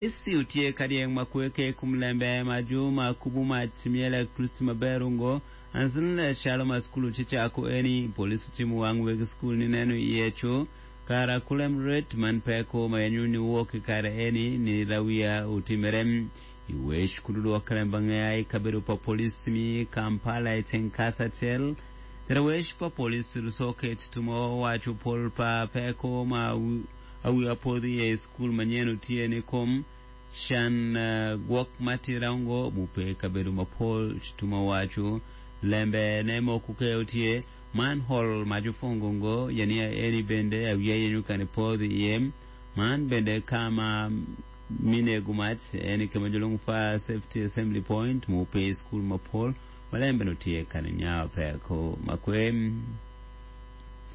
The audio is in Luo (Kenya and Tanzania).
isi utie kadieng makweke kumlembe majuma kubuma timiele Kristi maberungo anzinle shaloma skulu chichako eni polisi timu wangwe skulu ni nenu yecho kara kulem ret manpeko mayanyuni woki kara eni ni rawia utimerem iwesh kududu wakalembangayai kabiru pa polisi mi Kampala itenkasa tel Rawesh pa polisi rusoke tumo wachu polpa peko ma awi apodi ya school manyenu tiene kom shan gwok mati raungo mupe kaberu mapol chituma wachu lembe nemo kukeo tie manhole majufongongo yania eni bende awiya yenyukane podi yem man bende kama mine gumat eni kemajulungu fa safety assembly point mupe school mapol malembe nutie kaninya peko makwe